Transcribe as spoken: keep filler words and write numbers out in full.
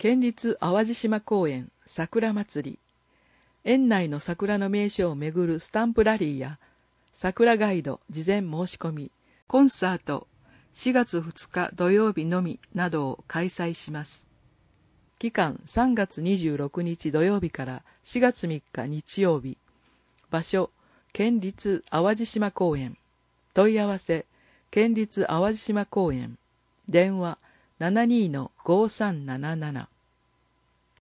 県立淡路島公園桜祭り、園内の桜の名所を巡るスタンプラリーや桜ガイド事前申し込み、コンサートしがつふつか土曜日のみなどを開催します。期間さんがつにじゅうろくにち土曜日からしがつみっか日曜日。場所県立淡路島公園。問い合わせ県立淡路島公園。電話 ななにーのごさんなななな